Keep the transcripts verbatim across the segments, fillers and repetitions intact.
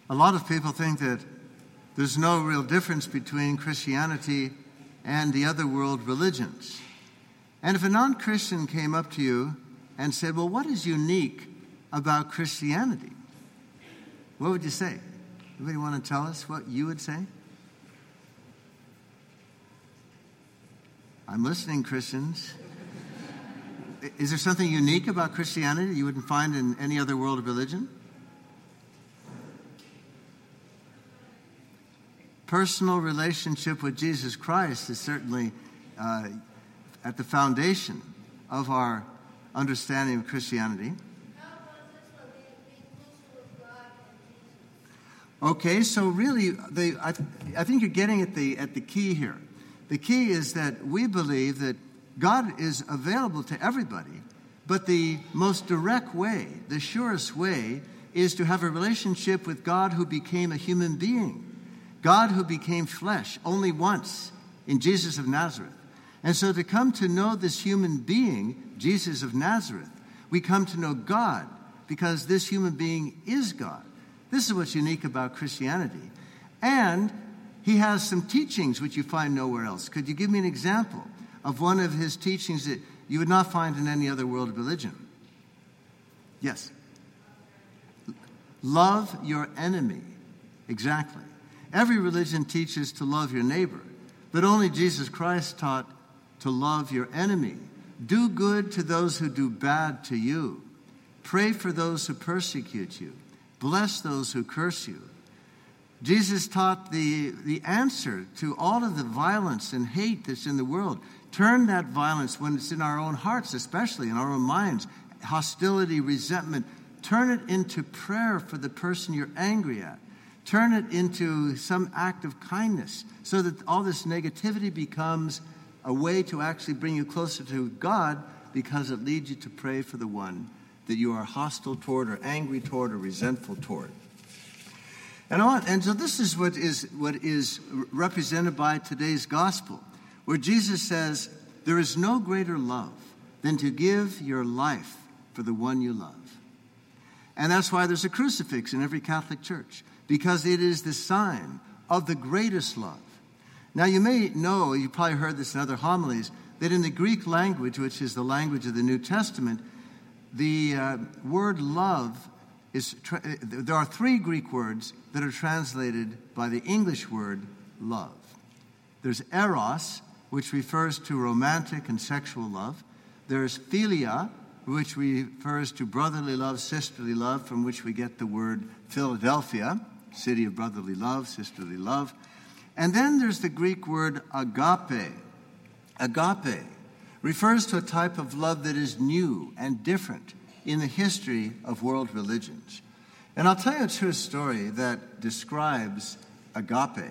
A lot of people think that there's no real difference between Christianity and the other world religions. And if a non-Christian came up to you and said, well, what is unique about Christianity? What would you say? Anybody want to tell us what you would say? I'm listening, Christians. Is there something unique about Christianity you wouldn't find in any other world religion? Personal relationship with Jesus Christ is certainly uh, at the foundation of our understanding of Christianity. Okay, so really, the, I, I think you're getting at the at the key here. The key is that we believe that God is available to everybody, but the most direct way, the surest way, is to have a relationship with God who became a human being. God who became flesh only once in Jesus of Nazareth. And so to come to know this human being, Jesus of Nazareth, we come to know God because this human being is God. This is what's unique about Christianity. And he has some teachings which you find nowhere else. Could you give me an example of one of his teachings that you would not find in any other world religion? Yes. Love your enemy. Exactly. Every religion teaches to love your neighbor, but only Jesus Christ taught to love your enemy. Do good to those who do bad to you. Pray for those who persecute you. Bless those who curse you. Jesus taught the, the answer to all of the violence and hate that's in the world. Turn that violence, when it's in our own hearts, especially in our own minds, hostility, resentment, turn it into prayer for the person you're angry at. Turn it into some act of kindness so that all this negativity becomes a way to actually bring you closer to God because it leads you to pray for the one that you are hostile toward or angry toward or resentful toward. And, I want, and so this is what is what is represented by today's gospel, where Jesus says, there is no greater love than to give your life for the one you love. And that's why there's a crucifix in every Catholic church, because it is the sign of the greatest love. Now, you may know, you probably heard this in other homilies, that in the Greek language, which is the language of the New Testament, the uh, word love is, tra- there are three Greek words that are translated by the English word love. There's eros, which refers to romantic and sexual love. There's philia, which refers to brotherly love, sisterly love, from which we get the word Philadelphia, city of brotherly love, sisterly love. And then there's the Greek word agape. Agape refers to a type of love that is new and different in the history of world religions. And I'll tell you a true story that describes agape.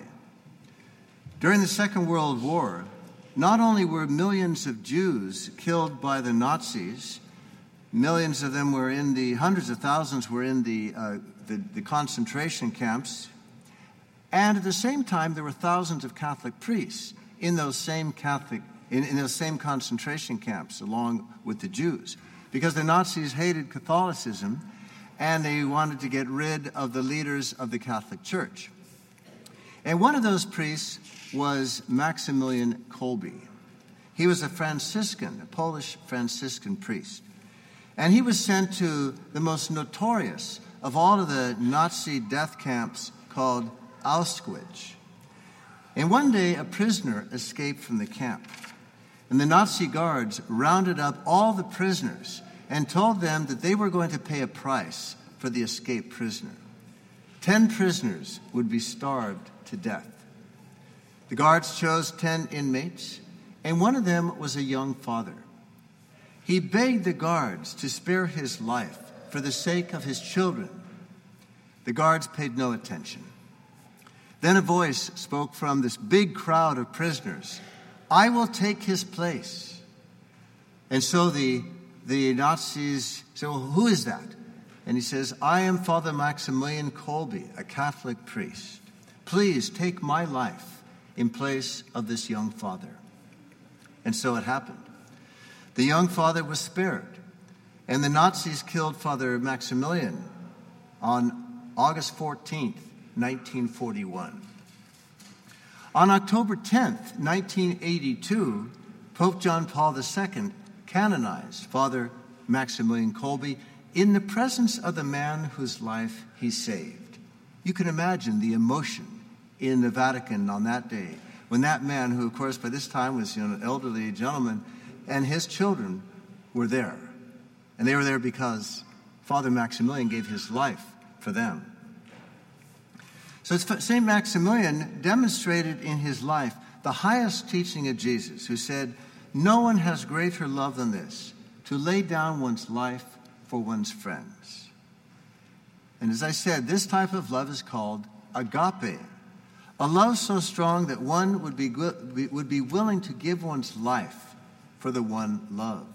During the Second World War, not only were millions of Jews killed by the Nazis, millions of them were in the, hundreds of thousands were in the, uh, the, the concentration camps, and at the same time there were thousands of Catholic priests in those same Catholic, in, in those same concentration camps along with the Jews, because the Nazis hated Catholicism and they wanted to get rid of the leaders of the Catholic Church. And one of those priests was Maximilian Kolbe. He was a Franciscan, a Polish Franciscan priest. And he was sent to the most notorious of all of the Nazi death camps called Auschwitz. And one day a prisoner escaped from the camp. And the Nazi guards rounded up all the prisoners and told them that they were going to pay a price for the escaped prisoner. Ten prisoners would be starved to death. The guards chose ten inmates, and one of them was a young father. He begged the guards to spare his life for the sake of his children. The guards paid no attention. Then a voice spoke from this big crowd of prisoners, "I will take his place." And so the, the Nazis said, "Well, who is that?" And he says, "I am Father Maximilian Kolbe, a Catholic priest. Please take my life in place of this young father." And so it happened. The young father was spared, and the Nazis killed Father Maximilian on August fourteenth, nineteen forty-one. On October tenth, nineteen eighty-two, Pope John Paul the Second canonized Father Maximilian Kolbe in the presence of the man whose life he saved. You can imagine the emotion in the Vatican on that day when that man, who of course by this time was, you know, an elderly gentleman, and his children were there. And they were there because Father Maximilian gave his life for them. So Saint Maximilian demonstrated in his life the highest teaching of Jesus, who said, "No one has greater love than this, to lay down one's life for one's friends." And as I said, this type of love is called agape, a love so strong that one would be, would be willing to give one's life for the one loved.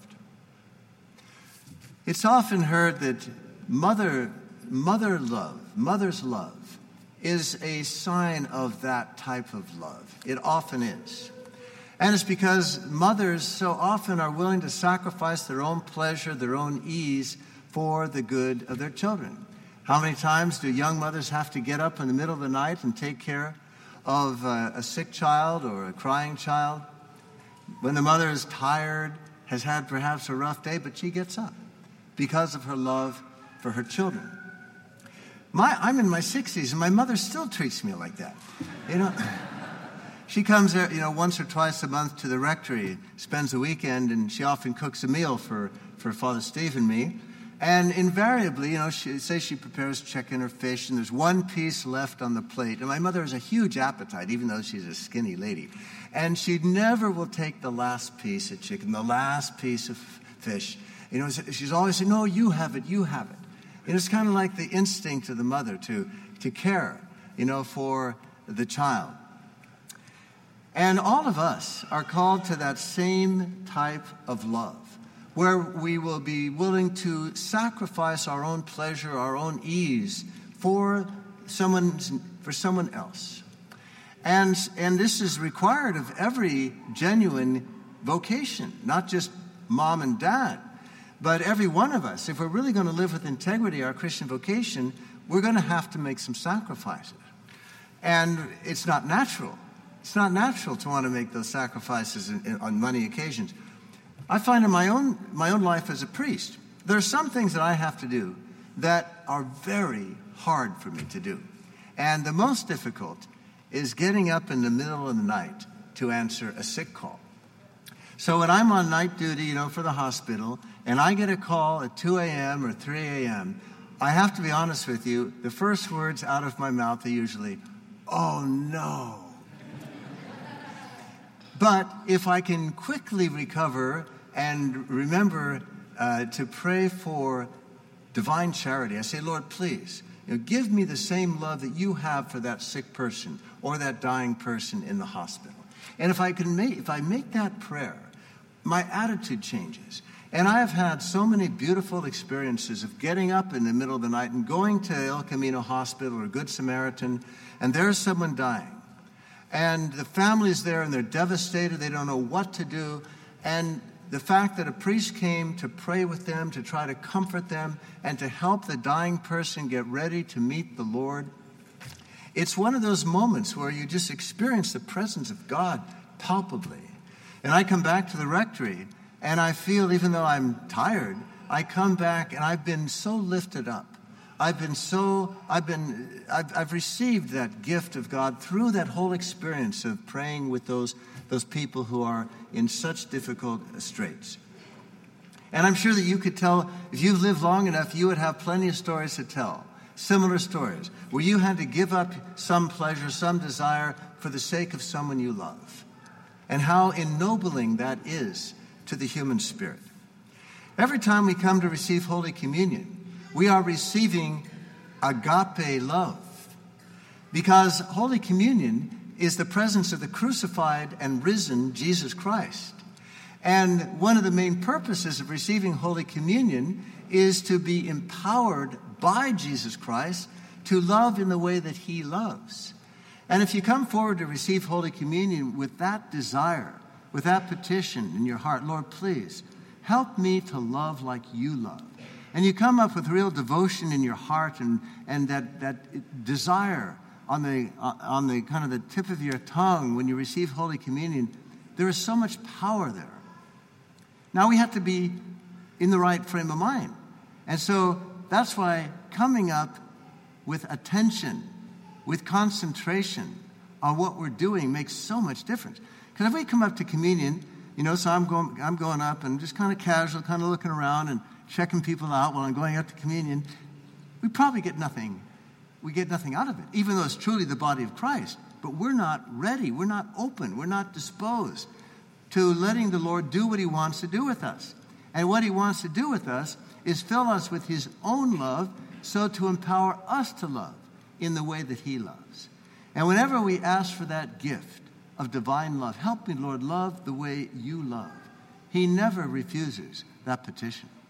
It's often heard that mother, mother love, mother's love, is a sign of that type of love. It often is. And it's because mothers so often are willing to sacrifice their own pleasure, their own ease, for the good of their children. How many times do young mothers have to get up in the middle of the night and take care of a, a sick child or a crying child? When the mother is tired, has had perhaps a rough day, but she gets up because of her love for her children. My, I'm in my sixties, and my mother still treats me like that. You know, she comes there, you know, once or twice a month to the rectory, spends the weekend, and she often cooks a meal for, for Father Steve and me. And invariably, you know, she say she prepares chicken or fish, and there's one piece left on the plate. And my mother has a huge appetite, even though she's a skinny lady. And she never will take the last piece of chicken, the last piece of fish. You know, she's always saying, "No, you have it, you have it." And it's kind of like the instinct of the mother to, to care, you know, for the child. And all of us are called to that same type of love, where we will be willing to sacrifice our own pleasure, our own ease for someone, for someone else. And, and this is required of every genuine vocation, not just mom and dad, but every one of us. If we're really going to live with integrity, our Christian vocation, we're going to have to make some sacrifices. And it's not natural. It's not natural to want to make those sacrifices in, in, on many occasions. I find in my own, my own life as a priest, there are some things that I have to do that are very hard for me to do. And the most difficult is getting up in the middle of the night to answer a sick call. So when I'm on night duty, you know, for the hospital, and I get a call at two a.m. or three a.m., I have to be honest with you, the first words out of my mouth are usually, "Oh, no." But if I can quickly recover and remember uh, to pray for divine charity, I say, "Lord, please, you know, give me the same love that you have for that sick person or that dying person in the hospital." And if I can make, if I make that prayer, my attitude changes. And I have had so many beautiful experiences of getting up in the middle of the night and going to El Camino Hospital or Good Samaritan, and there's someone dying. And the family's there, and they're devastated. They don't know what to do. And the fact that a priest came to pray with them, to try to comfort them, and to help the dying person get ready to meet the Lord, it's one of those moments where you just experience the presence of God palpably. And I come back to the rectory, and I feel, even though I'm tired, I come back, and I've been so lifted up. I've been so, I've been, I've, I've received that gift of God through that whole experience of praying with those, those people who are in such difficult straits. And I'm sure that you could tell, if you've lived long enough, you would have plenty of stories to tell. Similar stories, where you had to give up some pleasure, some desire for the sake of someone you love. And how ennobling that is to the human spirit. Every time we come to receive Holy Communion, we are receiving agape love. Because Holy Communion is the presence of the crucified and risen Jesus Christ. And one of the main purposes of receiving Holy Communion is to be empowered by Jesus Christ to love in the way that he loves. And if you come forward to receive Holy Communion with that desire, with that petition in your heart, "Lord, please, help me to love like you love. and you come up with real devotion in your heart and, and that, that desire on the, uh, on the kind of the tip of your tongue when you receive Holy Communion, there is so much power there. Now we have to be in the right frame of mind. And so that's why coming up with attention, with concentration on what we're doing makes so much difference. Because if we come up to communion, you know, so I'm going, I'm going up and just kind of casual, kind of looking around and checking people out while I'm going up to communion, we probably get nothing. We get nothing out of it, even though it's truly the body of Christ. But we're not ready. We're not open. We're not disposed to letting the Lord do what he wants to do with us. And what he wants to do with us is fill us with his own love, so to empower us to love in the way that he loves. And whenever we ask for that gift of divine love, help me, Lord, love the way you love, he never refuses that petition.